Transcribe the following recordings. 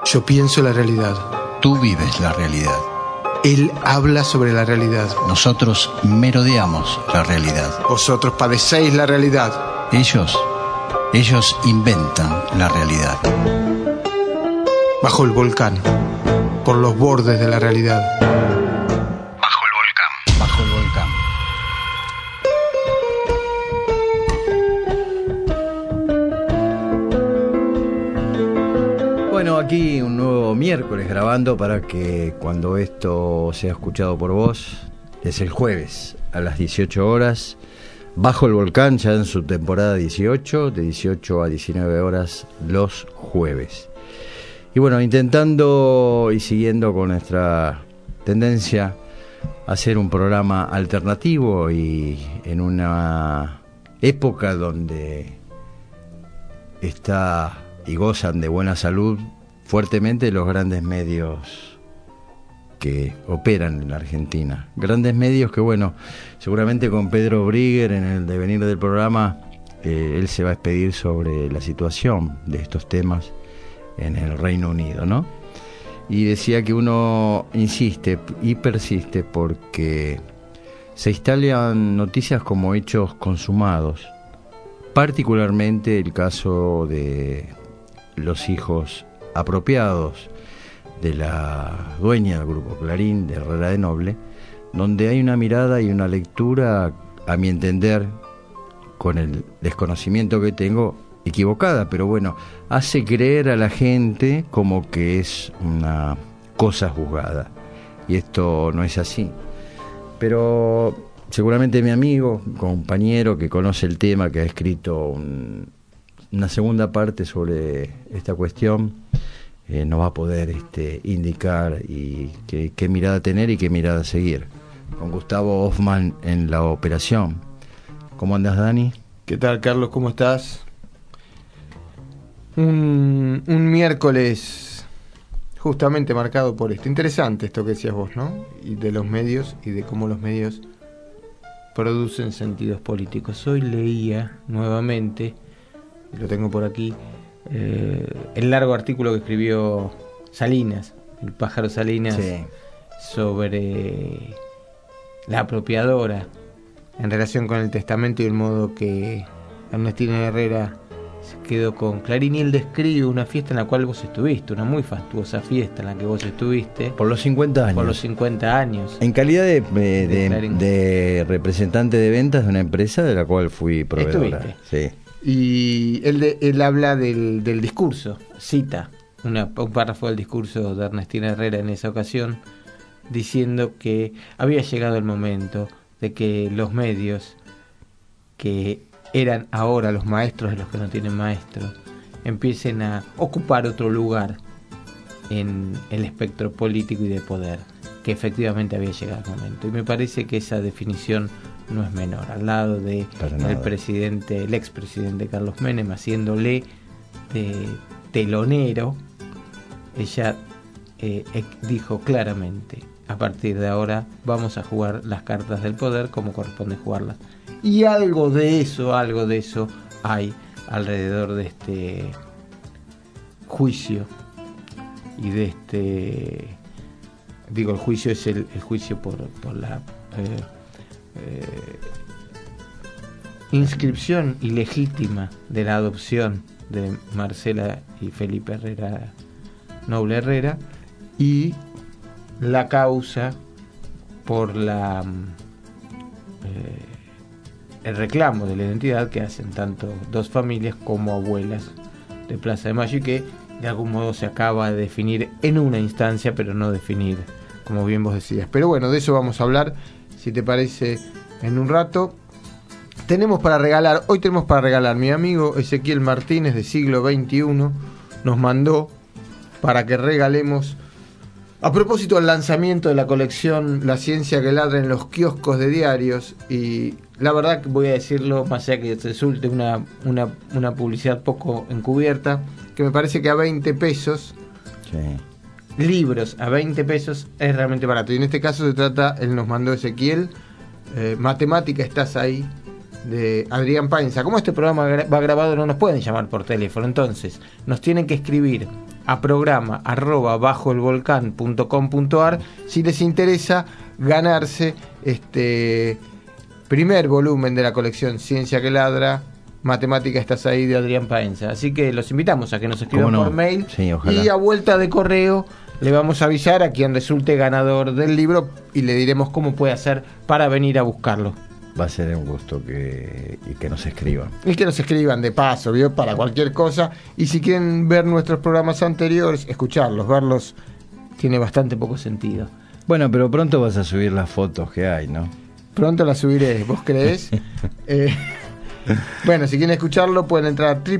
Yo pienso la realidad. Tú vives la realidad. Él habla sobre la realidad. Nosotros merodeamos la realidad. Vosotros padecéis la realidad. Ellos inventan la realidad. Bajo el volcán, por los bordes de la realidad. Bajo el volcán. Bajo el volcán. Bueno, aquí un nuevo miércoles grabando para que cuando esto sea escuchado por vos, es el jueves a las 18 horas. Bajo el volcán, ya en su temporada 18, de 18 a 19 horas los jueves. Y bueno, intentando y siguiendo con nuestra tendencia a hacer un programa alternativo y en una época donde está y gozan de buena salud fuertemente los grandes medios que operan en la Argentina. Grandes medios que, bueno, seguramente con Pedro Brigger en el devenir del programa, él se va a expedir sobre la situación de estos temas en el Reino Unido, ¿no? Y decía que uno insiste y persiste porque se instalan noticias como hechos consumados, particularmente el caso de los hijos apropiados de la dueña del grupo Clarín, de Herrera de Noble, donde hay una mirada y una lectura, a mi entender, con el desconocimiento que tengo, equivocada, pero bueno, hace creer a la gente como que es una cosa juzgada, y esto no es así. Pero seguramente mi amigo, compañero que conoce el tema, que ha escrito una segunda parte sobre esta cuestión, nos va a poder indicar y qué mirada tener y qué mirada seguir. Con Gustavo Hoffman en la operación. ¿Cómo andas, Dani? ¿Qué tal, Carlos? ¿Cómo estás? Un miércoles justamente marcado por esto. Interesante esto que decías vos, ¿no? Y de los medios y de cómo los medios producen sentidos políticos. Hoy leía nuevamente, y lo tengo por aquí, el largo artículo que escribió Salinas, el pájaro Salinas, sí, sobre la apropiadora en relación con el testamento y el modo que Ernestina Herrera se quedó con Clarín. Y él describe una fiesta en la cual vos estuviste, una muy fastuosa fiesta en la que vos estuviste. Por los 50 años. Por los 50 años. En calidad de representante de ventas de una empresa de la cual fui proveedora. Estuviste. Sí. Y él habla del discurso, cita un párrafo del discurso de Ernestina Herrera en esa ocasión, diciendo que había llegado el momento de que los medios, que eran ahora los maestros de los que no tienen maestro, empiecen a ocupar otro lugar en el espectro político y de poder, que efectivamente había llegado el momento. Y me parece que esa definición no es menor, al lado de el expresidente Carlos Menem haciéndole de telonero. Ella dijo claramente: a partir de ahora vamos a jugar las cartas del poder como corresponde jugarlas. Y algo de eso hay alrededor de este juicio y de el juicio es el juicio por la inscripción ilegítima de la adopción de Marcela y Felipe Herrera Noble Herrera, y la causa por el reclamo de la identidad que hacen tanto dos familias como abuelas de Plaza de Mayo, y que de algún modo se acaba de definir en una instancia, pero no definir, como bien vos decías. Pero bueno, de eso vamos a hablar, si te parece, en un rato. Hoy tenemos para regalar, mi amigo Ezequiel Martínez, de Siglo XXI, nos mandó para que regalemos, a propósito del lanzamiento de la colección La Ciencia que Ladra en los kioscos de diarios. Y la verdad que voy a decirlo, más allá que resulte una publicidad poco encubierta, que me parece que a 20 pesos, sí, libros a 20 pesos es realmente barato. Y en este caso se trata, él nos mandó Ezequiel, Matemática, estás ahí, de Adrián Paenza. Como este programa va grabado, no nos pueden llamar por teléfono, entonces nos tienen que escribir a programa@bajoelvolcán.com.ar si les interesa ganarse este primer volumen de la colección Ciencia que Ladra, Matemática Estás Ahí, de Adrián Paenza. Así que los invitamos a que nos escriban por mail, sí, ojalá. Y a vuelta de correo le vamos a avisar a quien resulte ganador del libro y le diremos cómo puede hacer para venir a buscarlo. Va a ser un gusto que nos escriban. Y que nos escriban de paso, ¿vio? Para cualquier cosa. Y si quieren ver nuestros programas anteriores, escucharlos, verlos, tiene bastante poco sentido. Bueno, pero pronto vas a subir las fotos que hay, ¿no? Pronto las subiré, ¿vos creés? Bueno, si quieren escucharlo pueden entrar a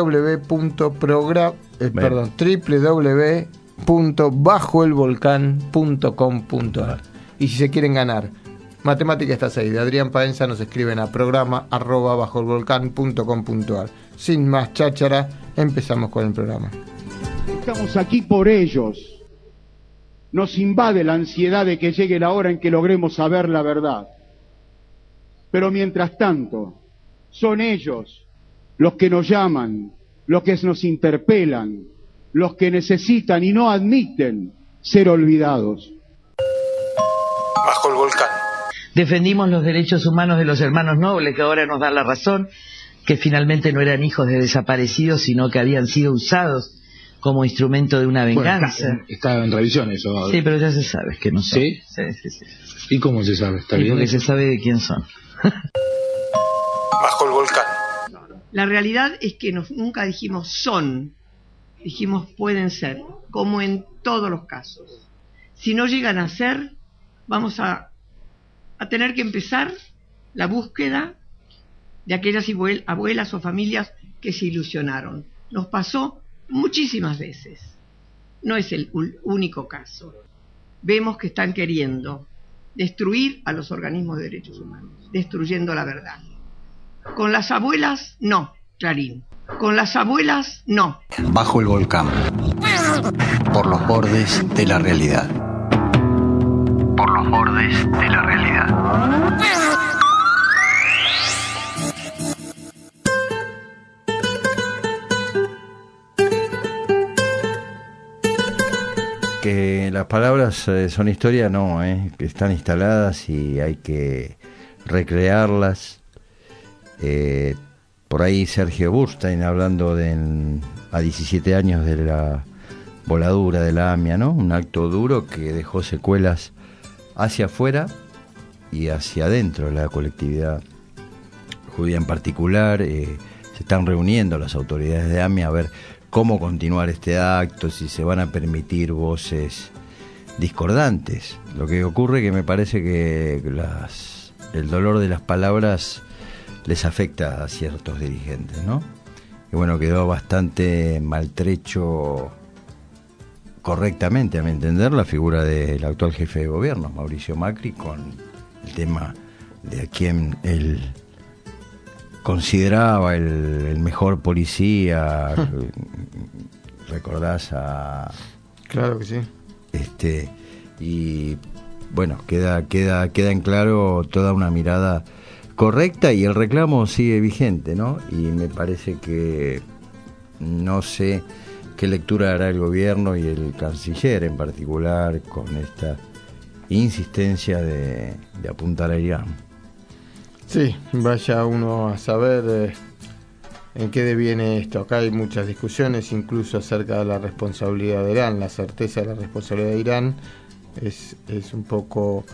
www.bajoelvolcán.com.ar. Y si se quieren ganar Matemática Estás Ahí, de Adrián Paenza, nos escriben a programa@bajoelvolcán.com.ar. Sin más cháchara, empezamos con el programa. Estamos aquí por ellos. Nos invade la ansiedad de que llegue la hora en que logremos saber la verdad. Pero mientras tanto, son ellos los que nos llaman, los que nos interpelan, los que necesitan y no admiten ser olvidados. Bajo el volcán. Defendimos los derechos humanos de los hermanos Noble, que ahora nos dan la razón, que finalmente no eran hijos de desaparecidos, sino que habían sido usados como instrumento de una venganza. Bueno, está en revisión eso. Sí, pero ya se sabe que no son. ¿Sí? Sí. ¿Y cómo se sabe? ¿Está bien? Porque se sabe de quién son. Bajo el volcán. La realidad es que nunca dijimos son, dijimos pueden ser, como en todos los casos. Si no llegan a ser, vamos a tener que empezar la búsqueda de aquellas abuelas o familias que se ilusionaron. Nos pasó muchísimas veces. No es el único caso. Vemos que están queriendo destruir a los organismos de derechos humanos, destruyendo la verdad. Con las abuelas, no, Clarín. Con las abuelas, no. Bajo el volcán. Por los bordes de la realidad. Por los bordes de la realidad. Que las palabras son historia, no, que están instaladas y hay que recrearlas. Por ahí Sergio Burstein hablando a 17 años de la voladura de la AMIA, ¿no? Un acto duro que dejó secuelas hacia afuera y hacia adentro de la colectividad judía en particular. Se están reuniendo las autoridades de AMIA a ver cómo continuar este acto, si se van a permitir voces discordantes. Lo que ocurre que me parece que el dolor de las palabras les afecta a ciertos dirigentes, ¿no? Y bueno, quedó bastante maltrecho, correctamente a mi entender, la figura del actual jefe de gobierno, Mauricio Macri, con el tema de a quién él consideraba el mejor policía. ¿Recordás a...? Claro que sí. Y bueno, queda en claro toda una mirada correcta y el reclamo sigue vigente, ¿no? Y me parece que no sé qué lectura hará el gobierno y el canciller en particular con esta insistencia de apuntar a Irán. Sí, vaya uno a saber en qué deviene esto. Acá hay muchas discusiones, incluso acerca de la responsabilidad de Irán. La certeza de la responsabilidad de Irán es un poco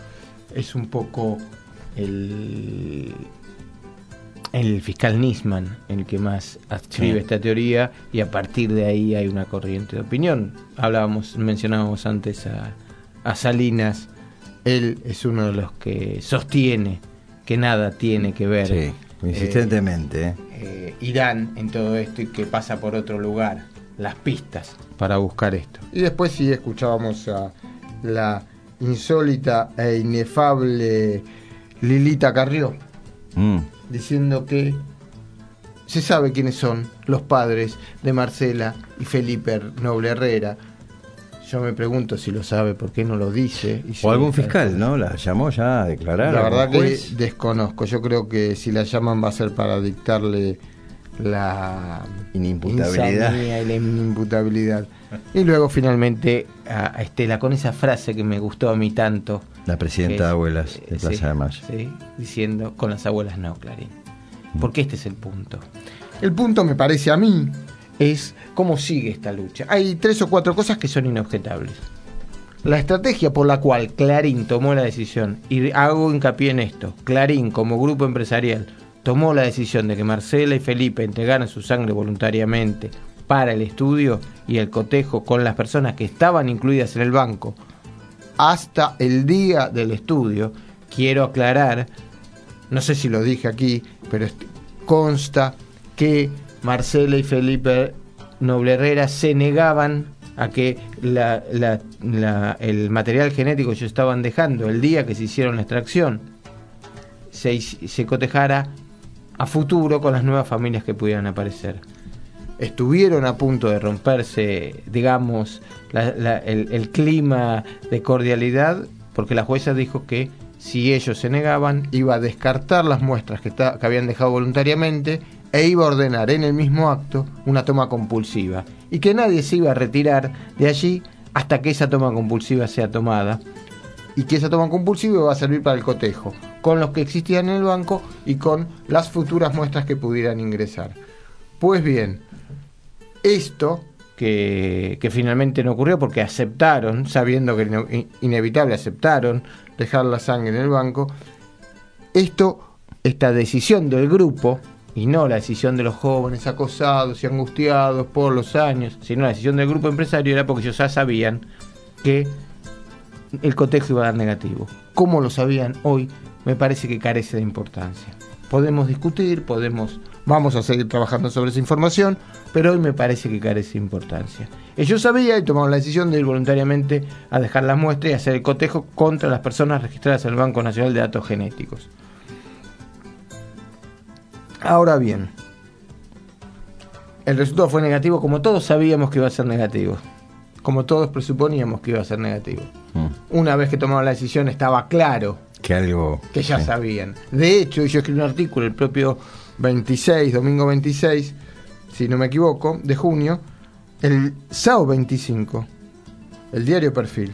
el fiscal Nisman el que más adscribe esta teoría, y a partir de ahí hay una corriente de opinión. Mencionábamos antes a Salinas. Él es uno de los que sostiene que nada tiene que ver, sí, insistentemente, Irán en todo esto, y que pasa por otro lugar, las pistas para buscar esto. Y después sí escuchábamos a la insólita e inefable Lilita Carrió diciendo que se sabe quiénes son los padres de Marcela y Felipe Noble Herrera. Yo me pregunto si lo sabe, ¿por qué no lo dice? O algún fiscal, ¿no? ¿La llamó ya a declarar? La verdad que desconozco. Yo creo que si la llaman va a ser para dictarle la inimputabilidad insanía y la inimputabilidad. Y luego finalmente a Estela con esa frase que me gustó a mí tanto, la presidenta de abuelas de Plaza sí, de Mayo, sí, diciendo con las abuelas no, Clarín, porque este es el punto. El punto, me parece a mí, es cómo sigue esta lucha. Hay 3 o 4 cosas que son inobjetables. La estrategia por la cual Clarín tomó la decisión, y hago hincapié en esto, Clarín como grupo empresarial tomó la decisión de que Marcela y Felipe entregaran su sangre voluntariamente para el estudio y el cotejo con las personas que estaban incluidas en el banco hasta el día del estudio. Quiero aclarar, no sé si lo dije aquí, pero consta que Marcela y Felipe Noble Herrera se negaban a que el material genético que ellos estaban dejando el día que se hicieron la extracción se cotejara a futuro con las nuevas familias que pudieran aparecer. Estuvieron a punto de romperse, digamos, el clima de cordialidad, porque la jueza dijo que si ellos se negaban, iba a descartar las muestras que habían dejado voluntariamente e iba a ordenar en el mismo acto una toma compulsiva, y que nadie se iba a retirar de allí hasta que esa toma compulsiva sea tomada, y que esa toma compulsiva va a servir para el cotejo con los que existían en el banco y con las futuras muestras que pudieran ingresar. Pues bien, esto que finalmente no ocurrió porque aceptaron, sabiendo que era inevitable, aceptaron dejar la sangre en el banco. Esta decisión del grupo, y no la decisión de los jóvenes acosados y angustiados por los años, sino la decisión del grupo empresario, era porque ellos ya sabían que el cotejo iba a dar negativo. ¿Cómo lo sabían hoy? Me parece que carece de importancia. Podemos discutir, vamos a seguir trabajando sobre esa información, pero hoy me parece que carece de importancia. Ellos sabían y tomaron la decisión de ir voluntariamente a dejar las muestras y hacer el cotejo contra las personas registradas en el Banco Nacional de Datos Genéticos. Ahora bien, el resultado fue negativo, como todos sabíamos que iba a ser negativo, como todos presuponíamos que iba a ser negativo. Una vez que tomaron la decisión estaba claro que ya sabían. De hecho, yo escribí un artículo el propio domingo 26, si no me equivoco, de junio, el sábado 25, el diario Perfil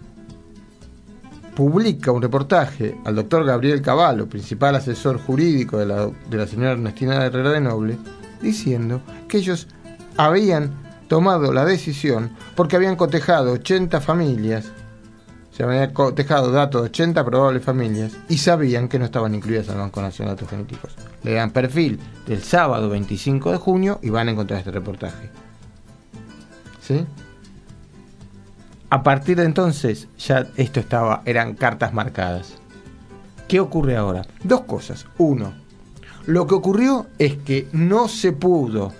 publica un reportaje al doctor Gabriel Cavallo, principal asesor jurídico de la señora Ernestina Herrera de Noble, diciendo que ellos habían tomado la decisión porque habían cotejado 80 familias, se habían cotejado datos de 80 probables familias y sabían que no estaban incluidas en el Banco Nacional de Datos Genéticos. Lean Perfil del sábado 25 de junio y van a encontrar este reportaje. ¿Sí? A partir de entonces ya esto eran cartas marcadas. ¿Qué ocurre ahora? 2 cosas. 1, lo que ocurrió es que no se puede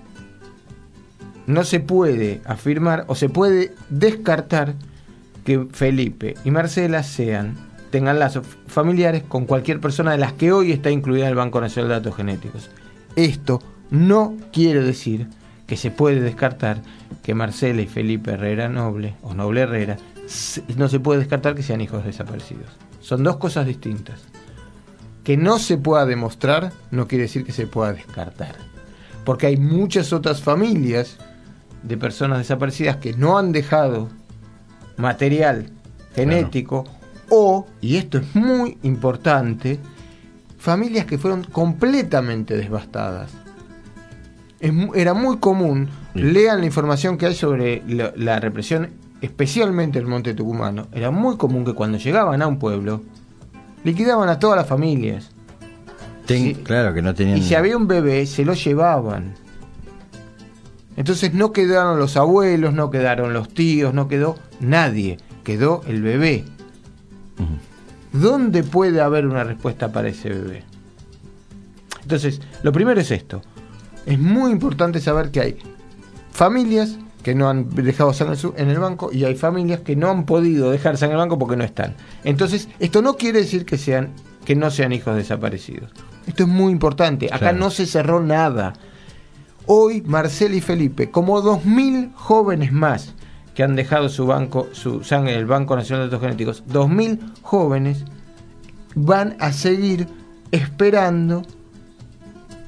afirmar o se puede descartar que Felipe y Marcela tengan lazos familiares con cualquier persona de las que hoy está incluida en el Banco Nacional de Datos Genéticos. Esto no quiere decir que se puede descartar que Marcela y Felipe Herrera Noble, o Noble Herrera, no se puede descartar que sean hijos desaparecidos. Son 2 cosas distintas. Que no se pueda demostrar no quiere decir que se pueda descartar. Porque hay muchas otras familias de personas desaparecidas que no han dejado material genético, o, y esto es muy importante, familias que fueron completamente devastadas. Era muy común, lean la información que hay sobre la represión, especialmente en el Monte Tucumano. Era muy común que cuando llegaban a un pueblo, liquidaban a todas las familias. Claro que no tenían. Y si había un bebé, se lo llevaban. Entonces no quedaron los abuelos, no quedaron los tíos, no quedó nadie, quedó el bebé. ¿Dónde puede haber una respuesta para ese bebé? Entonces, lo primero es esto. Es muy importante saber que hay familias que no han dejado sangre en el banco y hay familias que no han podido dejar sangre en el banco porque no están. Entonces, esto no quiere decir que no sean hijos desaparecidos. Esto es muy importante. Acá claro, no se cerró nada. Hoy, Marcela y Felipe, como 2.000 jóvenes más que han dejado su sangre en el Banco Nacional de Datos Genéticos, 2.000 jóvenes van a seguir esperando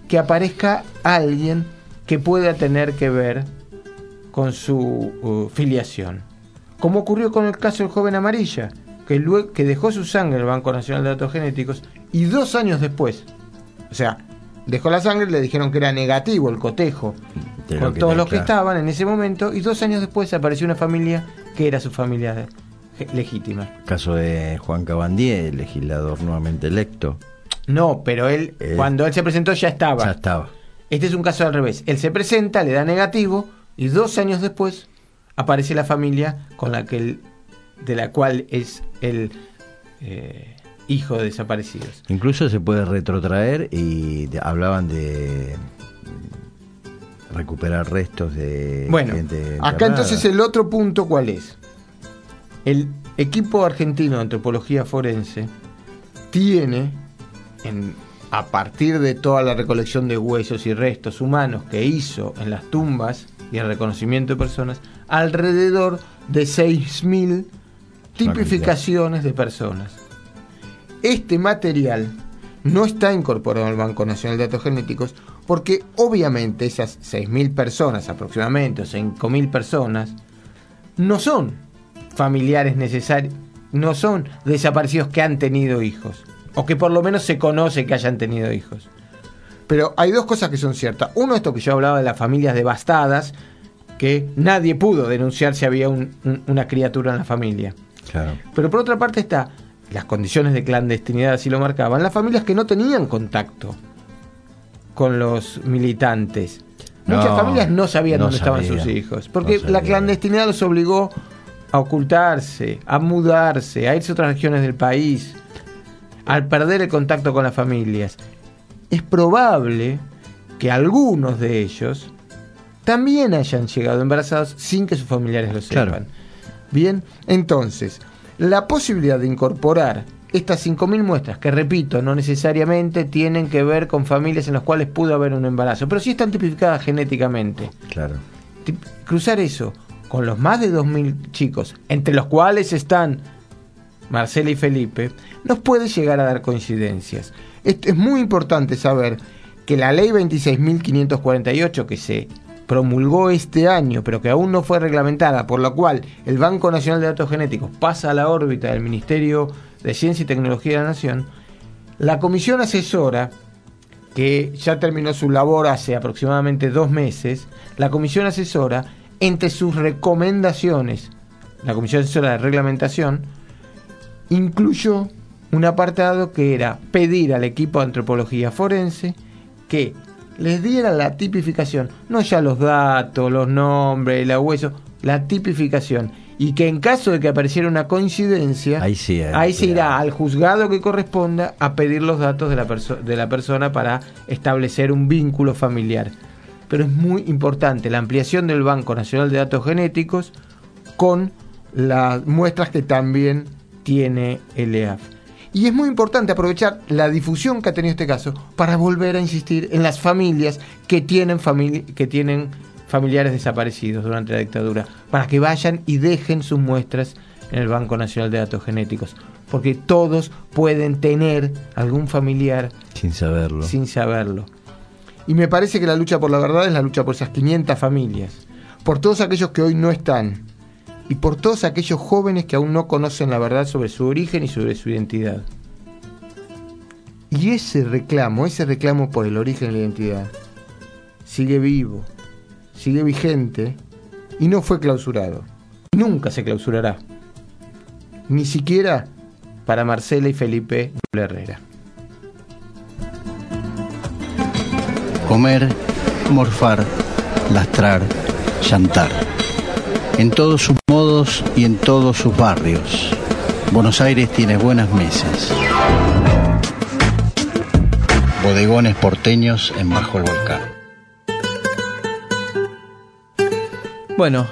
que aparezca alguien que pueda tener que ver con su filiación. Como ocurrió con el caso del joven Amarilla, que dejó su sangre en el Banco Nacional de Datos Genéticos y 2 años después, o sea, dejó la sangre, le dijeron que era negativo el cotejo con todos los que estaban en ese momento, y 2 años después apareció una familia que era su familia legítima. Caso de Juan Cabandier, legislador nuevamente electo. No, pero él, cuando él se presentó ya estaba. Ya estaba. Este es un caso al revés. Él se presenta, le da negativo, y 2 años después aparece la familia con la que él, de la cual es el hijo de desaparecidos. Incluso se puede retrotraer y hablaban de recuperar restos de gente enterrada. Acá entonces el otro punto, ¿cuál es? El equipo argentino de antropología forense tiene, a partir de toda la recolección de huesos y restos humanos que hizo en las tumbas y el reconocimiento de personas, alrededor de 6.000 tipificaciones de personas. Este material no está incorporado al Banco Nacional de Datos Genéticos porque obviamente esas 6.000 personas aproximadamente, o 5.000 personas, no son familiares necesarios, no son desaparecidos que han tenido hijos, o que por lo menos se conoce que hayan tenido hijos. Pero hay 2 cosas que son ciertas. Uno, esto que yo hablaba de las familias devastadas, que nadie pudo denunciar si había una criatura en la familia. Claro. Pero por otra parte está, las condiciones de clandestinidad así lo marcaban, las familias que no tenían contacto con los militantes. Muchas familias no sabían dónde estaban sus hijos, porque la clandestinidad los obligó a ocultarse, a mudarse, a irse a otras regiones del país, al perder el contacto con las familias. Es probable que algunos de ellos también hayan llegado embarazados sin que sus familiares lo sepan. Claro. Bien, entonces, la posibilidad de incorporar estas 5.000 muestras, que repito, no necesariamente tienen que ver con familias en las cuales pudo haber un embarazo, pero sí están tipificadas genéticamente. Claro. Cruzar eso con los más de 2.000 chicos, entre los cuales están Marcela y Felipe, nos puede llegar a dar coincidencias. Es muy importante saber que la ley 26.548, que se promulgó este año, pero que aún no fue reglamentada, por lo cual el Banco Nacional de Datos Genéticos pasa a la órbita del Ministerio de Ciencia y Tecnología de la Nación, la comisión asesora, que ya terminó su labor hace aproximadamente 2 meses, la comisión asesora, entre sus recomendaciones, la comisión asesora de reglamentación, incluyó un apartado que era pedir al equipo de antropología forense que les diera la tipificación, no ya los datos, los nombres, la hueso, la tipificación, y que en caso de que apareciera una coincidencia, ahí se irá al juzgado que corresponda a pedir los datos de la persona para establecer un vínculo familiar. Pero es muy importante la ampliación del Banco Nacional de Datos Genéticos con las muestras que también tiene el EAF. Y es muy importante aprovechar la difusión que ha tenido este caso para volver a insistir en las familias que tienen familiares desaparecidos durante la dictadura, para que vayan y dejen sus muestras en el Banco Nacional de Datos Genéticos, porque todos pueden tener algún familiar sin saberlo. Y me parece que la lucha por la verdad es la lucha por esas 500 familias, por todos aquellos que hoy no están, y por todos aquellos jóvenes que aún no conocen la verdad sobre su origen y sobre su identidad. Y ese reclamo por el origen y la identidad, sigue vivo, sigue vigente, y no fue clausurado. Nunca se clausurará. Ni siquiera para Marcela y Felipe Herrera. Comer, morfar, lastrar, llantar. En todos sus modos y en todos sus barrios. Buenos Aires tiene buenas mesas. Bodegones porteños en Bajo el Volcán. Bueno,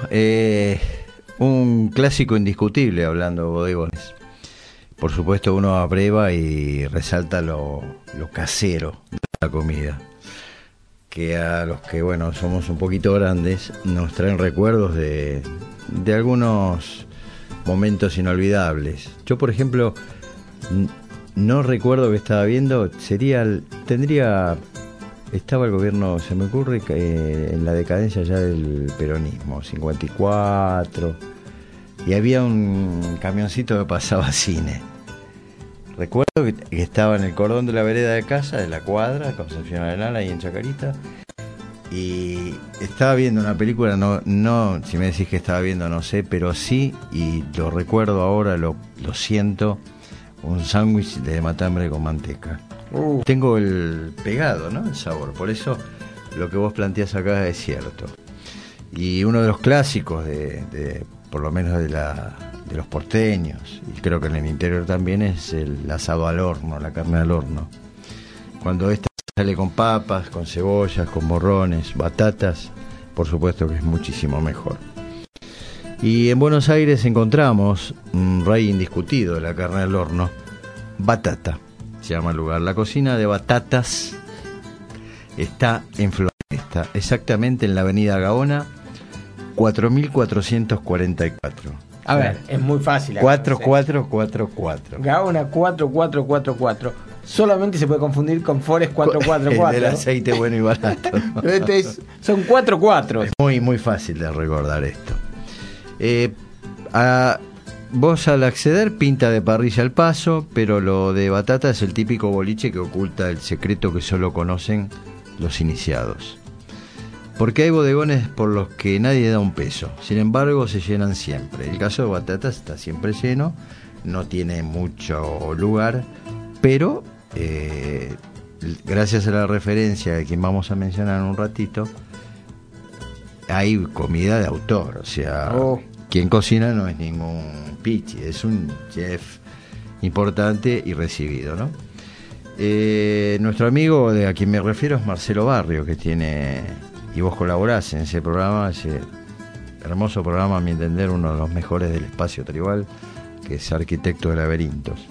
un clásico indiscutible hablando de bodegones. Por supuesto uno abreva y resalta lo casero de la comida, que a los que, bueno, somos un poquito grandes, nos traen recuerdos de algunos momentos inolvidables. Yo, por ejemplo, no recuerdo que estaba viendo, tendría estaba el gobierno, se me ocurre, en la decadencia ya del peronismo, 54, y había un camioncito que pasaba cine. Recuerdo que estaba en el cordón de la vereda de casa, de la cuadra, Concepción Arenal, ahí en Chacarita, y estaba viendo una película, no, si me decís que estaba viendo no sé, pero sí, y lo recuerdo ahora, lo siento, un sándwich de matambre con manteca. Tengo el pegado, ¿no? El sabor, por eso lo que vos planteás acá es cierto. Y uno de los clásicos de por lo menos de los porteños, y creo que en el interior también, es el asado al horno, la carne al horno. Cuando esta sale con papas, con cebollas, con morrones, batatas, por supuesto que es muchísimo mejor. Y en Buenos Aires encontramos un rey indiscutido de la carne al horno, Batata, se llama el lugar. La cocina de Batatas está en Floresta, exactamente en la avenida Gaona, 4444. A ver, es muy fácil. 4444. Gaona 4444. Solamente se puede confundir con Forest 444. El del aceite bueno y barato, ¿no? Son 44. Es muy fácil de recordar esto. Vos al acceder pinta de parrilla al paso, pero lo de Batata es el típico boliche que oculta el secreto que solo conocen los iniciados. Porque hay bodegones por los que nadie da un peso, sin embargo se llenan siempre. El caso de Batatas está siempre lleno, no tiene mucho lugar, pero gracias a la referencia de quien vamos a mencionar en un ratito, hay comida de autor, o sea, quien cocina no es ningún pichi, es un chef importante y recibido, ¿no? Nuestro amigo a quien me refiero es Marcelo Barrio, que tiene... Y vos colaborás en ese programa, ese hermoso programa, a mi entender, uno de los mejores del espacio tribal, que es Arquitecto de Laberintos.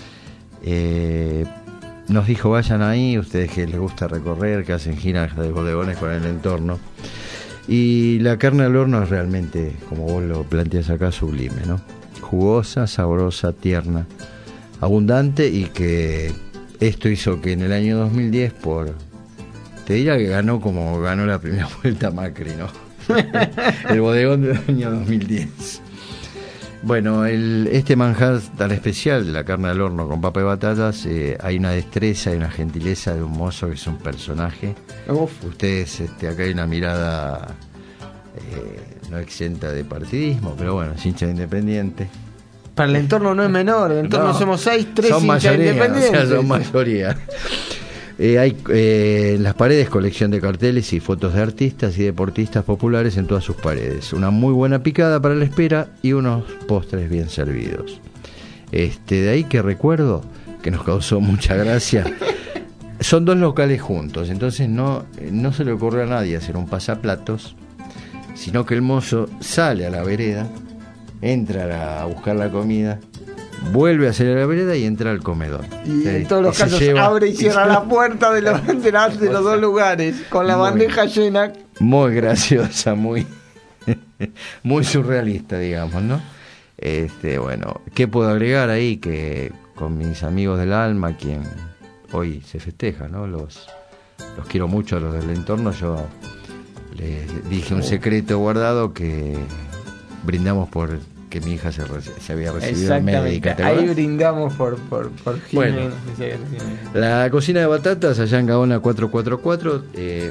Nos dijo, vayan ahí, ustedes que les gusta recorrer, que hacen giras de bodegones con el entorno. Y la carne al horno es realmente, como vos lo planteás acá, sublime, ¿no? Jugosa, sabrosa, tierna, abundante, y que esto hizo que en el año 2010, te diría que ganó como ganó la primera vuelta Macri, ¿no? El bodegón del año 2010. Bueno, este manjar tan especial de la carne al horno con papa y batatas, hay una destreza y una gentileza de un mozo que es un personaje. Ustedes, acá hay una mirada no exenta de partidismo, pero bueno, es hincha de Independiente. Para el entorno no es menor, el entorno somos 3 hinchas independientes. O sea, son mayoría. Hay en las paredes colección de carteles y fotos de artistas y deportistas populares en todas sus paredes. Una muy buena picada para la espera y unos postres bien servidos. De ahí que recuerdo que nos causó mucha gracia. Son 2 locales juntos, entonces no se le ocurrió a nadie hacer un pasaplatos, sino que el mozo sale a la vereda, entra a buscar la comida, vuelve a salir a la vereda y entra al comedor. Y en todos los casos abre y cierra la puerta de los 2 lugares, con la bandeja llena. Muy graciosa, muy surrealista, digamos, ¿no? Bueno, ¿qué puedo agregar ahí? Que con mis amigos del alma, quien hoy se festeja, ¿no? Los quiero mucho a los del entorno. Yo les dije un secreto guardado, que brindamos por que mi hija se había recibido médica. Ahí brindamos por Jiménez. Bueno, la cocina de Batatas allá en Gaona 444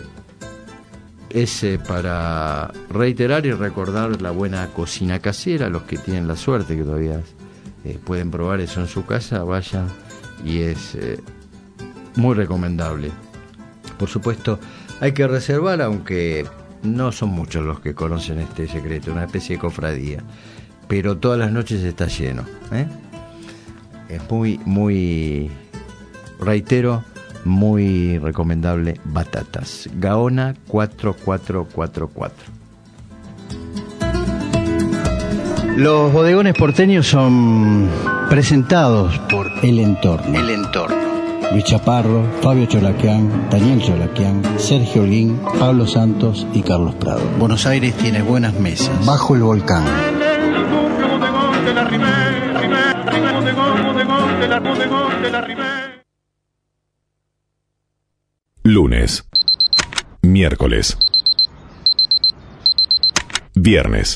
es para reiterar y recordar la buena cocina casera. Los que tienen la suerte, que todavía pueden probar eso en su casa, vayan, y es muy recomendable. Por supuesto, hay que reservar, aunque no son muchos los que conocen este secreto, una especie de cofradía. Pero todas las noches está lleno, Es muy, reitero, muy recomendable Batatas. Gaona 4444. Los bodegones porteños son presentados por El Entorno. El Entorno. Luis Chaparro, Fabio Cholaquián, Daniel Cholaquián, Sergio Lin, Pablo Santos y Carlos Prado. Buenos Aires tiene buenas mesas. Bajo el volcán. Lunes, miércoles. Viernes.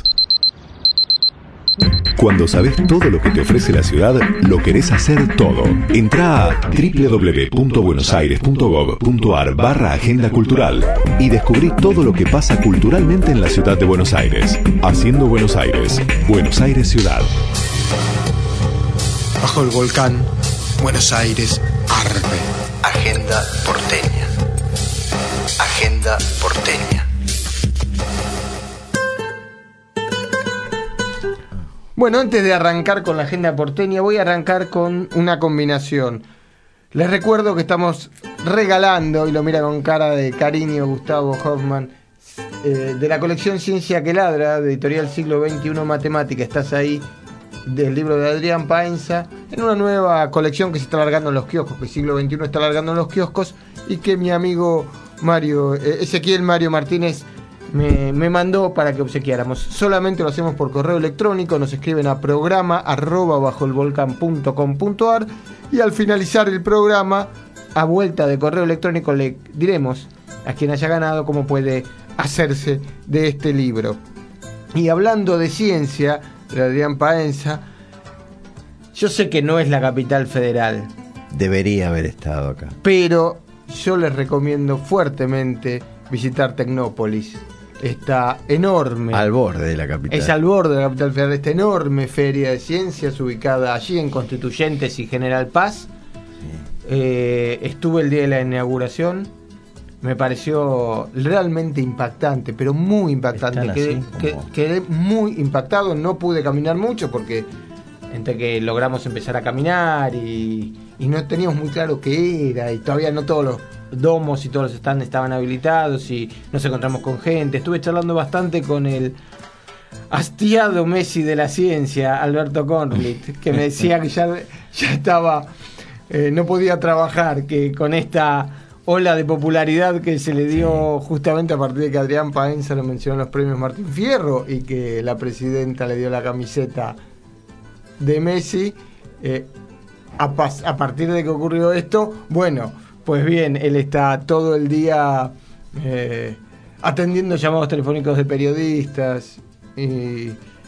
Cuando sabes todo lo que te ofrece la ciudad, lo querés hacer todo. Entrá a www.buenosaires.gov.ar/agenda cultural y descubrí todo lo que pasa culturalmente en la ciudad de Buenos Aires. Haciendo Buenos Aires. Buenos Aires Ciudad. Bajo el volcán, Buenos Aires arde. Agenda porteña. Agenda porteña. Bueno, antes de arrancar con la agenda porteña, voy a arrancar con una combinación. Les recuerdo que estamos regalando, y lo mira con cara de cariño Gustavo Hoffman, de la colección Ciencia que Ladra, de Editorial Siglo XXI Matemática. Estás ahí, del libro de Adrián Paenza, en una nueva colección que se está largando en los kioscos, que Siglo XXI está largando en los kioscos, y que mi amigo Ezequiel Mario Martínez me mandó para que obsequiáramos. Solamente lo hacemos por correo electrónico, nos escriben a programa@bajoelvolcan.com.ar y al finalizar el programa, a vuelta de correo electrónico, le diremos a quien haya ganado cómo puede hacerse de este libro. Y hablando de ciencia, de Adrián Paenza, yo sé que no es la capital federal. Debería haber estado acá. Pero yo les recomiendo fuertemente visitar Tecnópolis. Está enorme. Al borde de la capital. Es al borde de la capital federal. Esta enorme feria de ciencias ubicada allí en Constituyentes y General Paz. Sí. Estuve el día de la inauguración. Me pareció realmente impactante, pero muy impactante. Quedé muy impactado. No pude caminar mucho porque entre que logramos empezar a caminar y no teníamos muy claro qué era, y todavía no todos los domos y todos los stands estaban habilitados y nos encontramos con gente. Estuve charlando bastante con el hastiado Messi de la ciencia, Alberto Conrit, que me decía que ya estaba, no podía trabajar, que con esta ola de popularidad que se le dio justamente a partir de que Adrián Paenza lo mencionó en los premios Martín Fierro y que la presidenta le dio la camiseta de Messi, a partir de que ocurrió esto, bueno, pues bien, él está todo el día atendiendo llamados telefónicos de periodistas y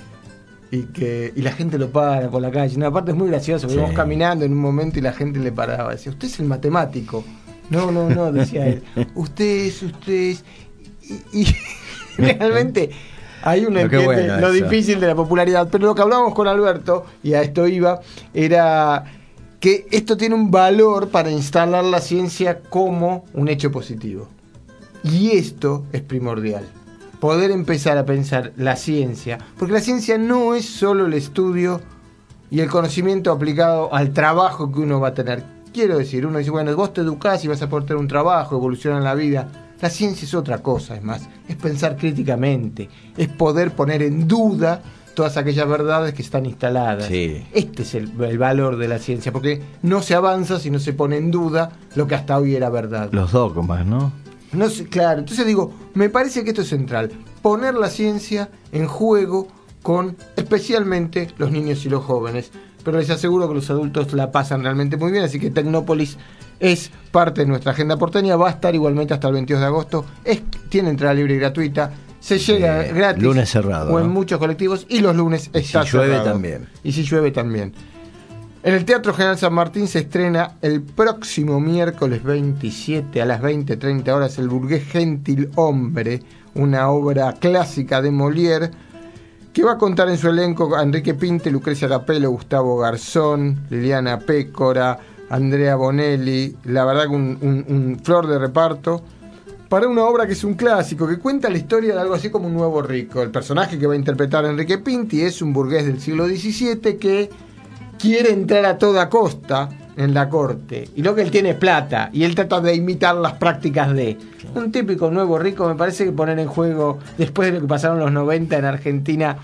la gente lo para por la calle. No, aparte es muy gracioso, porque íbamos caminando en un momento y la gente le paraba, decía, usted es el matemático. No, decía él, usted es y realmente ahí uno entiende lo difícil de la popularidad. Pero lo que hablábamos con Alberto, y a esto iba, era que esto tiene un valor para instalar la ciencia como un hecho positivo. Y esto es primordial. Poder empezar a pensar la ciencia, porque la ciencia no es solo el estudio y el conocimiento aplicado al trabajo que uno va a tener. Quiero decir, uno dice, bueno, vos te educás y vas a poder tener un trabajo, evolucionar en la vida. La ciencia es otra cosa, es más, es pensar críticamente, es poder poner en duda todas aquellas verdades que están instaladas. Sí. Este es el valor de la ciencia, porque no se avanza si no se pone en duda lo que hasta hoy era verdad. Los dogmas, ¿no? No sé, claro, entonces digo, me parece que esto es central, poner la ciencia en juego con especialmente los niños y los jóvenes, pero les aseguro que los adultos la pasan realmente muy bien, así que Tecnópolis es parte de nuestra agenda porteña, va a estar igualmente hasta el 22 de agosto, tiene entrada libre y gratuita, se llega gratis. Lunes cerrado. O en muchos colectivos, y los lunes está cerrado. Y si llueve también. Y si llueve también. En el Teatro General San Martín se estrena el próximo miércoles 27 a las 20:30 horas El burgués gentilhombre, una obra clásica de Molière, que va a contar en su elenco a Enrique Pinte, Lucrecia Capello, Gustavo Garzón, Liliana Pécora, Andrea Bonelli, la verdad que un flor de reparto, para una obra que es un clásico, que cuenta la historia de algo así como un nuevo rico. El personaje que va a interpretar a Enrique Pinti es un burgués del siglo XVII que quiere entrar a toda costa en la corte, y lo que él tiene es plata, y él trata de imitar las prácticas de un típico nuevo rico. Me parece que poner en juego, después de lo que pasaron los 90 en Argentina,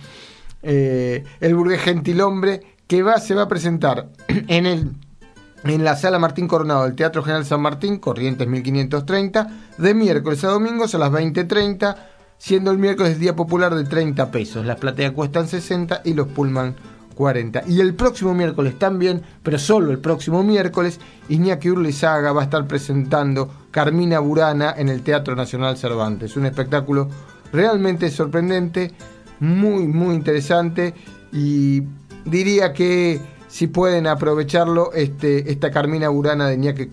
el burgués gentilhombre, que se va a presentar en la Sala Martín Coronado del Teatro General San Martín, Corrientes 1530, de miércoles a domingos a las 20:30, siendo el miércoles día popular de 30 pesos. Las plateas cuestan 60 y los pullman 40. Y el próximo miércoles también, pero solo el próximo miércoles, Iñaki Urlesaga va a estar presentando Carmina Burana en el Teatro Nacional Cervantes. Un espectáculo realmente sorprendente, muy, muy interesante, y diría que si pueden aprovecharlo, esta Carmina Burana de Iñaki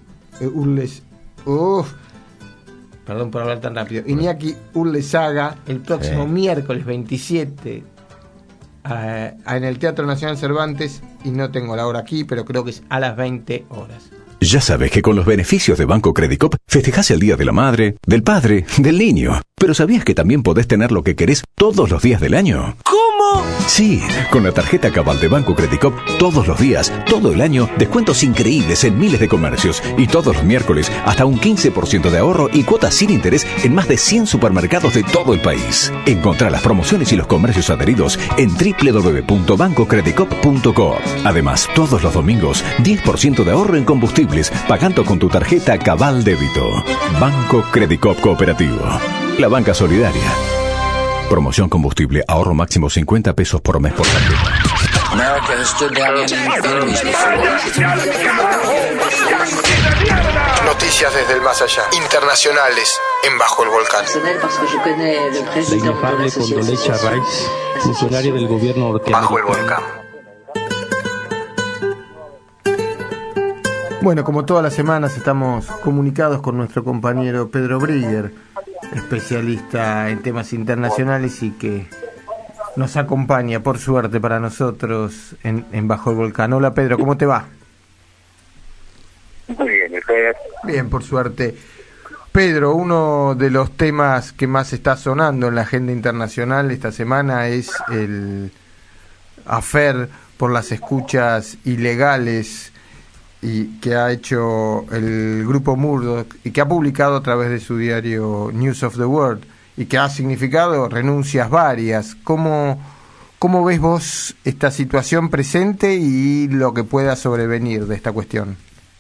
perdón por hablar tan rápido. Iñaki Urlesaga, el próximo miércoles 27 en el Teatro Nacional Cervantes, y no tengo la hora aquí, pero creo que es a las 20 horas. Ya sabes que con los beneficios de Banco Credicop festejás el Día de la Madre, del Padre, del Niño. Pero ¿sabías que también podés tener lo que querés todos los días del año? ¿Cómo? Sí, con la tarjeta Cabal de Banco Credicop, todos los días, todo el año, descuentos increíbles en miles de comercios. Y todos los miércoles, hasta un 15% de ahorro y cuotas sin interés en más de 100 supermercados de todo el país. Encontrá las promociones y los comercios adheridos en www.bancocredicop.com. Además, todos los domingos, 10% de ahorro en combustibles, pagando con tu tarjeta Cabal Débito. Banco Credicop Cooperativo. La banca solidaria. Promoción combustible, ahorro máximo 50 pesos por mes por tarjeta. Noticias desde el más allá. Internacionales en Bajo el Volcán. La inefable Condoleezza Rice, funcionaria del gobierno norteamericano. Bajo el Volcán. Bueno, como todas las semanas estamos comunicados con nuestro compañero Pedro Brigger, especialista en temas internacionales y que nos acompaña, por suerte para nosotros, en Bajo el Volcán. Hola Pedro, ¿cómo te va? Muy bien, ¿ustedes? Bien, por suerte. Pedro, uno de los temas que más está sonando en la agenda internacional esta semana es el affair por las escuchas ilegales y que ha hecho el grupo Murdoch y que ha publicado a través de su diario News of the World y que ha significado renuncias varias. ¿Cómo ves vos esta situación presente y lo que pueda sobrevenir de esta cuestión?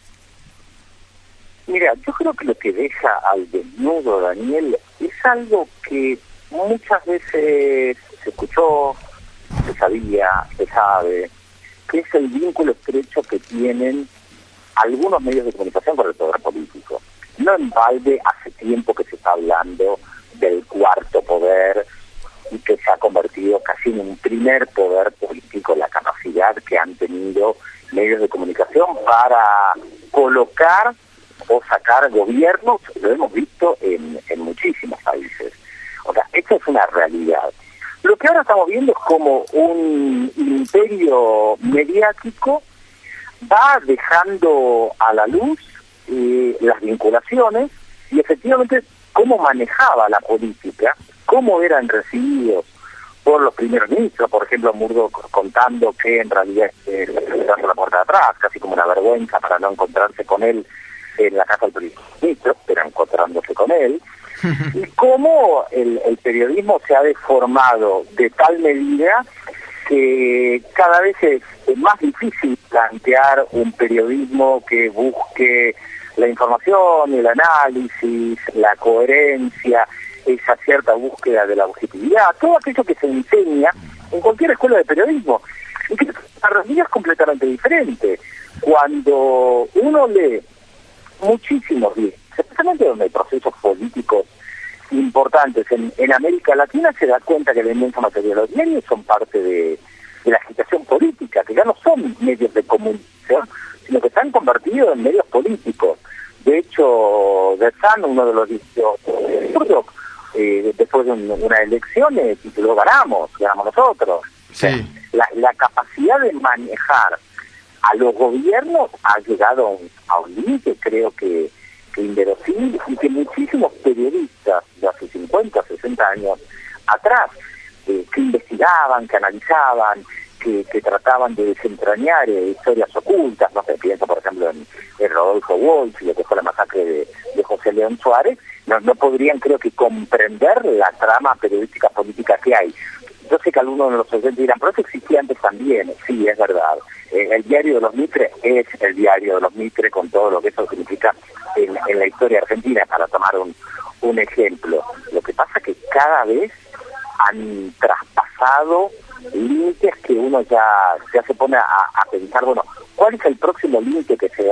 Mira, yo creo que lo que deja al desnudo Daniel es algo que muchas veces se escuchó, se sabía, se sabe, que es el vínculo estrecho que tienen algunos medios de comunicación con el poder político. No en balde hace tiempo que se está hablando del cuarto poder y que se ha convertido casi en un primer poder político, la capacidad que han tenido medios de comunicación para colocar o sacar gobiernos. Lo hemos visto en muchísimos países. O sea, esto es una realidad. Lo que ahora estamos viendo es como un imperio mediático va dejando a la luz las vinculaciones y efectivamente cómo manejaba la política, cómo eran recibidos por los primeros ministros, por ejemplo Murdoch contando que en realidad dando la puerta de atrás, casi como una vergüenza para no encontrarse con él en la casa del primer ministro, pero encontrándose con él, y cómo el periodismo se ha deformado de tal medida que cada vez es más difícil plantear un periodismo que busque la información, el análisis, la coherencia, esa cierta búsqueda de la objetividad, todo aquello que se enseña en cualquier escuela de periodismo. Y que la realidad es completamente diferente. Cuando uno lee muchísimos libros, especialmente donde hay procesos políticos importantes en América Latina, se da cuenta que la inmensa mayoría de los diarios son parte de la agitación política, que ya no son medios de comunicación, sino que se han convertido en medios políticos. De hecho, The Sun, uno de los diarios después de una elección, tituló ganamos nosotros. Sí. La capacidad de manejar a los gobiernos ha llegado a un límite, creo que inverosímil, y que muchísimos periodistas de hace 50, 60 años atrás, que investigaban, que analizaban, que trataban de desentrañar historias ocultas, no sé, pienso por ejemplo en Rodolfo Walsh y lo que fue la masacre de José León Suárez, no podrían, creo que, comprender la trama periodística política que hay. Yo sé que algunos de los oyentes dirán, pero eso existía antes también. Sí, es verdad. El diario de los Mitre es el diario de los Mitre, con todo lo que eso significa en la historia argentina, para tomar un ejemplo. Lo que pasa es que cada vez han traspasado trazado límites que uno ya se pone a pensar, bueno, ¿cuál es el próximo límite que se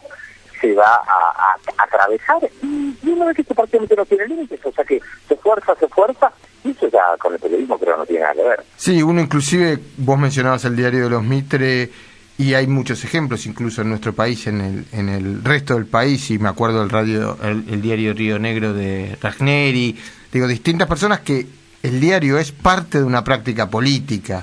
va a atravesar? Y uno ve que este partido no tiene límites, o sea que se esfuerza, y eso ya con el periodismo creo no tiene nada que ver. Sí, uno inclusive, vos mencionabas el diario de los Mitre, y hay muchos ejemplos, incluso en nuestro país, en el resto del país, y me acuerdo el diario Río Negro de Ragneri, digo, distintas personas que el diario es parte de una práctica política,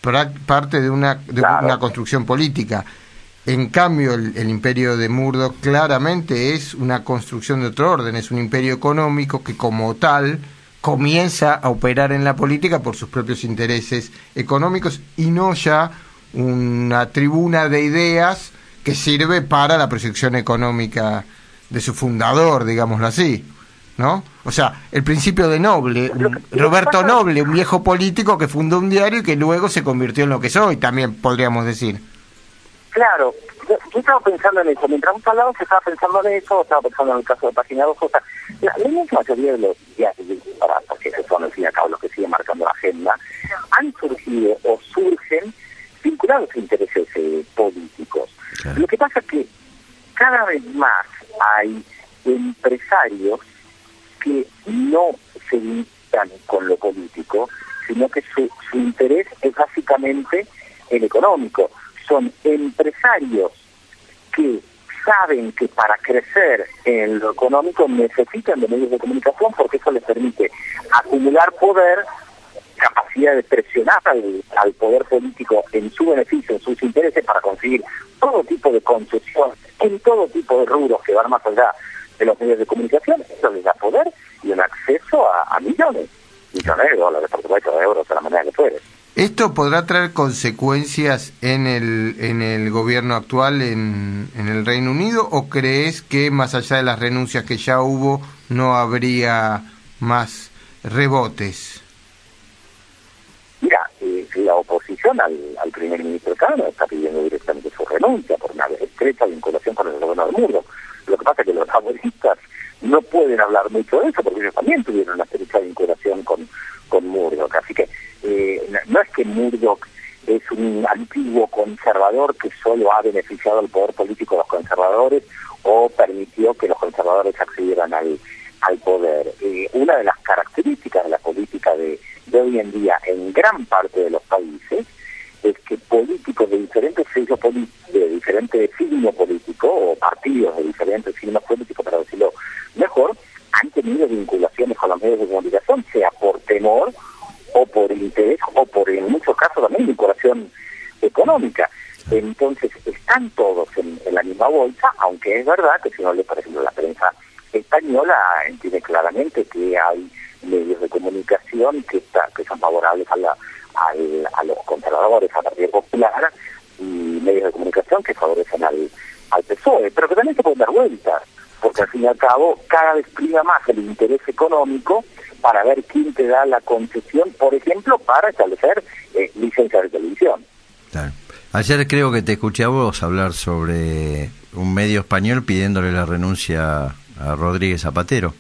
parte de una construcción política. En cambio, el imperio de Murdoch claramente es una construcción de otro orden, es un imperio económico que como tal comienza a operar en la política por sus propios intereses económicos y no ya una tribuna de ideas que sirve para la proyección económica de su fundador, digámoslo así, ¿no? O sea, el principio de Noble, Roberto Noble, un viejo político que fundó un diario y que luego se convirtió en lo que es hoy, también podríamos decir. Claro, yo estaba pensando en eso, mientras vos hablabas estaba pensando en eso, estaba pensando en el caso de Página 2, o sea, la inmensa mayoría de los diarios, porque esos son al fin y al cabo los que siguen marcando la agenda, han surgido o surgen vinculados a intereses políticos. Claro. Lo que pasa es que cada vez más hay empresarios que no se limitan con lo político, sino que su interés es básicamente el económico. Son empresarios que saben que para crecer en lo económico necesitan de medios de comunicación porque eso les permite acumular poder, capacidad de presionar al poder político en su beneficio, en sus intereses, para conseguir todo tipo de concesión en todo tipo de rubros que van más allá de los medios de comunicación. Eso les da poder y un acceso a millones de dólares, por supuesto, de euros, de la manera que fuere. ¿Esto podrá traer consecuencias en el gobierno actual en el Reino Unido, o crees que más allá de las renuncias que ya hubo no habría más rebotes? Mira, la oposición al primer ministro Cameron está pidiendo directamente su renuncia por una estrecha vinculación con el gobierno de Murdoch. Lo que pasa es que los laboristas no pueden hablar mucho de eso porque ellos también tuvieron una estrecha vinculación con Murdoch. Así que no es que Murdoch es un antiguo conservador que solo ha beneficiado al poder político de los conservadores o permitió que los conservadores accedieran al poder. Una de las características de la política de hoy en día en gran parte de los países es que políticos de diferentes signo político o partidos de diferentes signos políticos, para decirlo mejor, han tenido vinculaciones con los medios de comunicación, sea por temor o por interés o por, en muchos casos, también vinculación económica. Entonces están todos en la misma bolsa, aunque es verdad que si uno lee, por ejemplo, la prensa española, entiende claramente que hay medios de comunicación que son favorables a los conservadores, al Partido Popular, y medios de comunicación que favorecen al PSOE, pero que también se pueden dar vueltas, porque al fin y al cabo cada vez prima más el interés económico para ver quién te da la concesión, por ejemplo, para establecer licencias de televisión. Claro. Ayer creo que te escuché a vos hablar sobre un medio español pidiéndole la renuncia a Rodríguez Zapatero.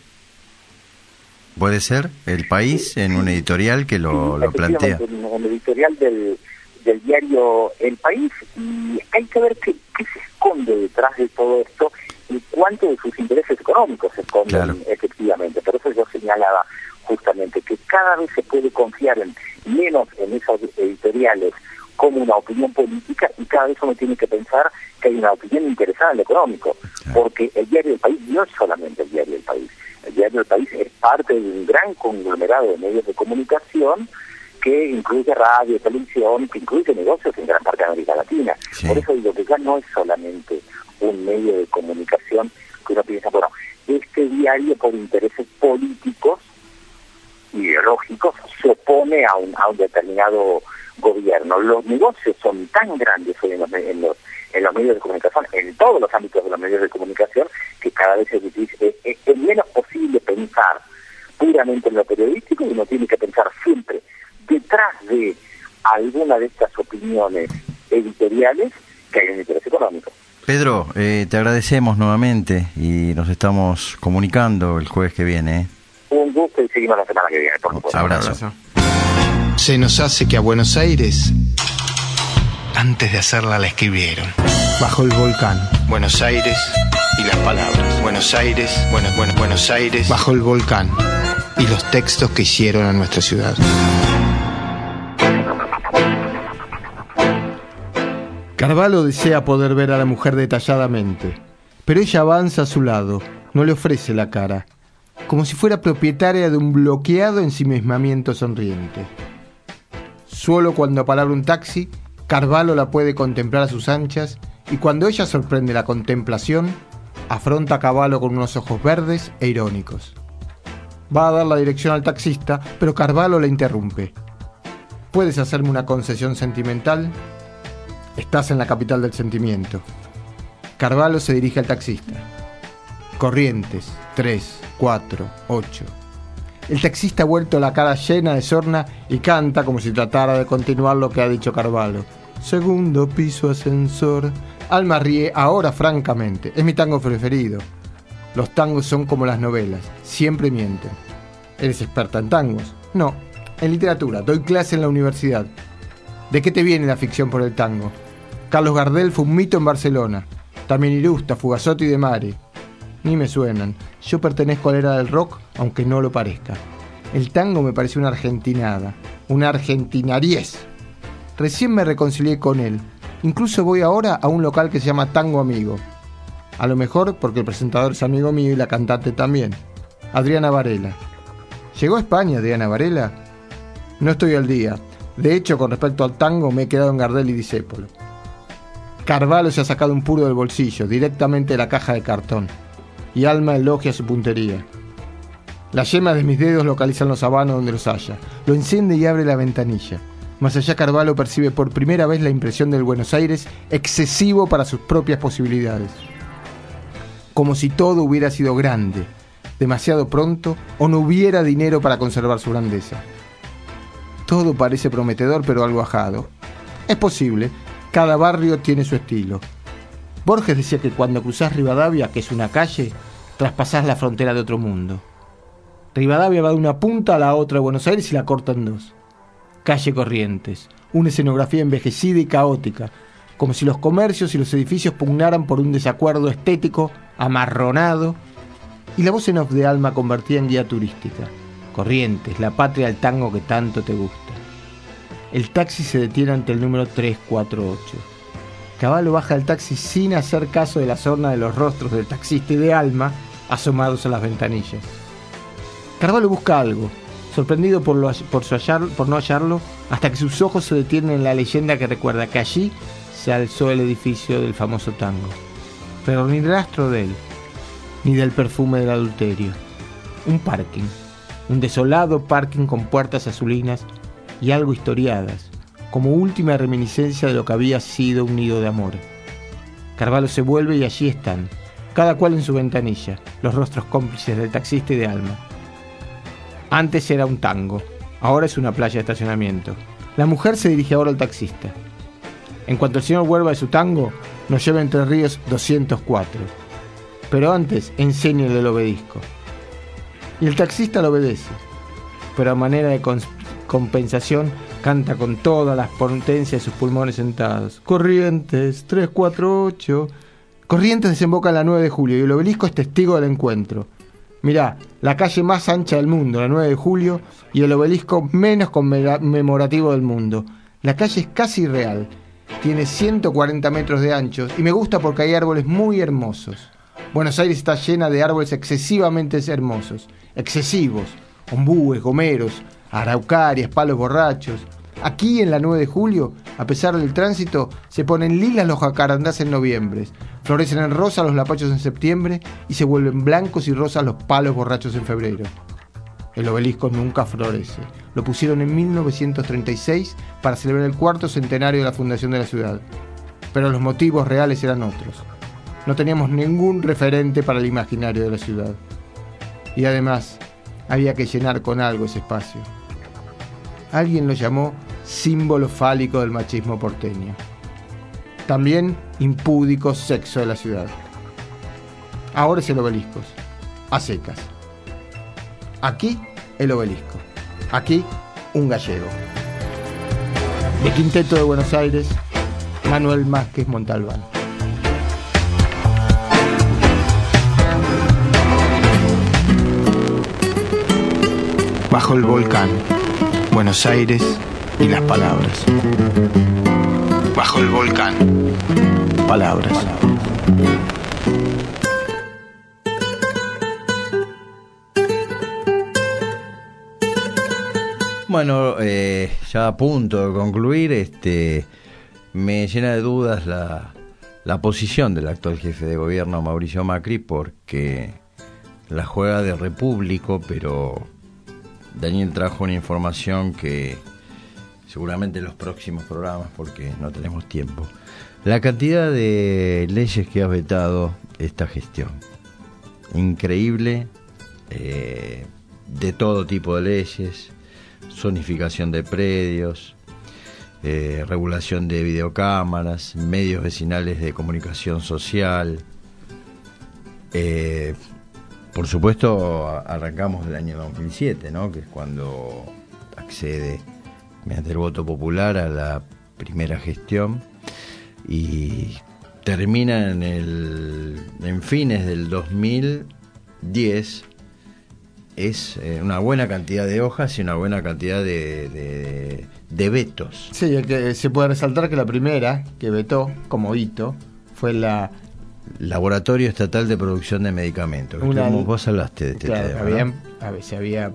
¿Puede ser? El País, en un editorial que lo plantea. En un editorial del diario El País, y hay que ver qué se esconde detrás de todo esto y cuánto de sus intereses económicos se esconden efectivamente. Por eso yo señalaba justamente que cada vez se puede confiar menos en esos editoriales como una opinión política, y cada vez uno tiene que pensar que hay una opinión interesada en lo económico, porque el diario del País no es solamente el diario del País. El diario del País es parte de un gran conglomerado de medios de comunicación que incluye radio, televisión, que incluye negocios en gran parte de América Latina. Sí. Por eso digo que ya no es solamente un medio de comunicación que uno piensa, bueno, este diario por intereses políticos, ideológicos, se opone a un determinado gobierno. Los negocios son tan grandes hoy en los medios de comunicación, en todos los ámbitos de los medios de comunicación, que cada vez es menos posible pensar puramente en lo periodístico, y uno tiene que pensar siempre detrás de alguna de estas opiniones editoriales que hay un interés económico. Pedro, te agradecemos nuevamente y nos estamos comunicando el jueves que viene. Un gusto, y seguimos la semana que viene, por supuesto. Abrazo. Se nos hace que a Buenos Aires, antes de hacerla, la escribieron. Bajo el volcán. Buenos Aires y las palabras. Buenos Aires, Buenos Aires. Bajo el volcán. Y los textos que hicieron a nuestra ciudad. Carvalho desea poder ver a la mujer detalladamente, pero ella avanza a su lado, no le ofrece la cara, como si fuera propietaria de un bloqueado ensimismamiento sonriente. Solo cuando palabra un taxi, Carvalho la puede contemplar a sus anchas, y cuando ella sorprende la contemplación, afronta a Carvalho con unos ojos verdes e irónicos. Va a dar la dirección al taxista, pero Carvalho la interrumpe. ¿Puedes hacerme una concesión sentimental? Estás en la capital del sentimiento. Carvalho se dirige al taxista. Corrientes, 3, 4, 8. El taxista ha vuelto la cara llena de sorna y canta como si tratara de continuar lo que ha dicho Carvalho. Segundo piso, ascensor. Alma ríe ahora francamente. Es mi tango preferido. Los tangos son como las novelas, siempre mienten. ¿Eres experta en tangos? No, en literatura, doy clase en la universidad. ¿De qué te viene la ficción por el tango? Carlos Gardel fue un mito en Barcelona. También Irusta, Fugazotti y De Mare. Ni me suenan. Yo pertenezco a la era del rock, aunque no lo parezca. El tango me parece una argentinada, una argentinariez. Recién me reconcilié con él. Incluso voy ahora a un local que se llama Tango Amigo. A lo mejor porque el presentador es amigo mío y la cantante también. Adriana Varela. ¿Llegó a España Adriana Varela? No estoy al día. De hecho, con respecto al tango, me he quedado en Gardel y Discépolo. Carvalho se ha sacado un puro del bolsillo, directamente de la caja de cartón. Y Alma elogia su puntería. Las yemas de mis dedos localizan los habanos donde los haya. Lo enciende y abre la ventanilla. Más allá, Carvalho percibe por primera vez la impresión del Buenos Aires excesivo para sus propias posibilidades. Como si todo hubiera sido grande, demasiado pronto, o no hubiera dinero para conservar su grandeza. Todo parece prometedor, pero algo ajado. Es posible, cada barrio tiene su estilo. Borges decía que cuando cruzás Rivadavia, que es una calle, traspasás la frontera de otro mundo. Rivadavia va de una punta a la otra de Buenos Aires y la corta en dos. Calle Corrientes, una escenografía envejecida y caótica, como si los comercios y los edificios pugnaran por un desacuerdo estético amarronado, y la voz en off de Alma convertida en guía turística. Corrientes, la patria del tango que tanto te gusta. El taxi se detiene ante el número 348. Carvalho baja del taxi sin hacer caso de la sorna de los rostros del taxista y de Alma asomados a las ventanillas. Carvalho busca algo, sorprendido por no hallarlo, hasta que sus ojos se detienen en la leyenda que recuerda que allí se alzó el edificio del famoso tango. Pero ni rastro de él, ni del perfume del adulterio. Un parking, un desolado parking con puertas azulinas y algo historiadas, como última reminiscencia de lo que había sido un nido de amor. Carvalho se vuelve y allí están, cada cual en su ventanilla, los rostros cómplices del taxista y de Alma. Antes era un tango, ahora es una playa de estacionamiento. La mujer se dirige ahora al taxista. En cuanto el señor vuelva de su tango, nos lleva Entre Ríos 204. Pero antes, enséñele el obedisco. Y el taxista lo obedece, pero a manera de compensación, canta con todas las potencias de sus pulmones sentados. Corrientes, 348. Corrientes desemboca en la 9 de julio y el obelisco es testigo del encuentro. Mirá, la calle más ancha del mundo, la 9 de julio, y el obelisco menos conmemorativo del mundo. La calle es casi real, tiene 140 metros de ancho y me gusta porque hay árboles muy hermosos. Buenos Aires está llena de árboles excesivamente hermosos, excesivos, ombúes, gomeros, araucarias, palos borrachos. Aquí en la 9 de julio, a pesar del tránsito, se ponen lilas los jacarandás en noviembre, florecen en rosa los lapachos en septiembre y se vuelven blancos y rosas los palos borrachos en febrero. El obelisco nunca florece. Lo pusieron en 1936 para celebrar el 4º centenario de la fundación de la ciudad. Pero los motivos reales eran otros. No teníamos ningún referente para el imaginario de la ciudad. Y además, había que llenar con algo ese espacio. Alguien lo llamó símbolo fálico del machismo porteño. También impúdico sexo de la ciudad. Ahora es el obelisco, a secas. Aquí el obelisco. Aquí un gallego. El Quinteto de Buenos Aires, Manuel Mázquez Montalbán. Bajo el volcán, Buenos Aires y las palabras. Bajo el volcán, palabras. Bueno, ya a punto de concluir, me llena de dudas la posición del actual jefe de gobierno, Mauricio Macri, porque la juega de repúblico, pero Daniel trajo una información que seguramente en los próximos programas, porque no tenemos tiempo, la cantidad de leyes que ha vetado esta gestión. Increíble, de todo tipo de leyes, zonificación de predios, regulación de videocámaras, medios vecinales de comunicación social. Por supuesto, arrancamos del año 2007, ¿no? Que es cuando accede mediante el voto popular a la primera gestión y termina en fines del 2010. Es una buena cantidad de hojas y una buena cantidad de vetos. Sí, que se puede resaltar que la primera que vetó como hito fue la Laboratorio Estatal de Producción de Medicamentos. Vos hablaste de este tema, ¿no? Se había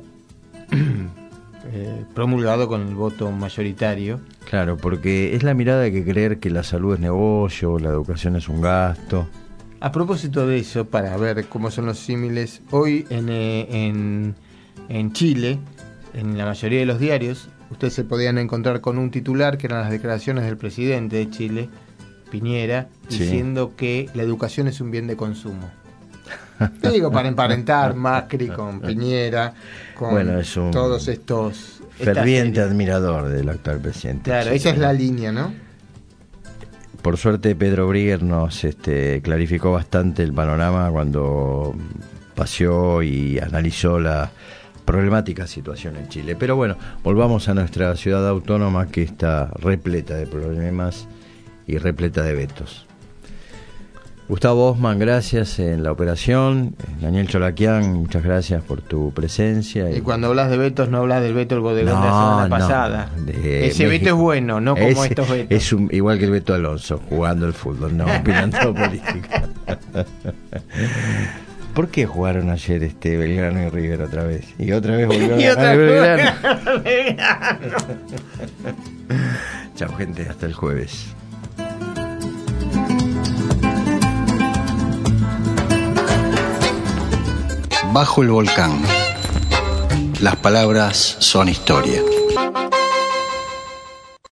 promulgado con el voto mayoritario. Claro, porque es la mirada de que creer que la salud es negocio, la educación es un gasto. A propósito de eso, para ver cómo son los símiles, hoy en Chile, en la mayoría de los diarios, ustedes se podían encontrar con un titular que eran las declaraciones del presidente de Chile, Piñera, diciendo que la educación es un bien de consumo. Te digo, para emparentar Macri con Piñera, con todos estos... Ferviente admirador del actual presidente. Claro, esa es la línea, ¿no? Por suerte Pedro Brigger nos clarificó bastante el panorama cuando paseó y analizó la problemática situación en Chile. Pero bueno, volvamos a nuestra ciudad autónoma, que está repleta de problemas y repleta de vetos. Gustavo Osman, gracias en la operación. Daniel Cholaquian, muchas gracias por tu presencia. Y cuando hablas de vetos, no hablas del veto del bodegón de la semana pasada. Ese veto es bueno, no como estos vetos. Es igual que el Beto Alonso, jugando el fútbol, no opinando política. ¿Por qué jugaron ayer Belgrano y River otra vez? Y otra vez volvió a ganar Belgrano. Chao, gente, hasta el jueves. Bajo el volcán. Las palabras son historia.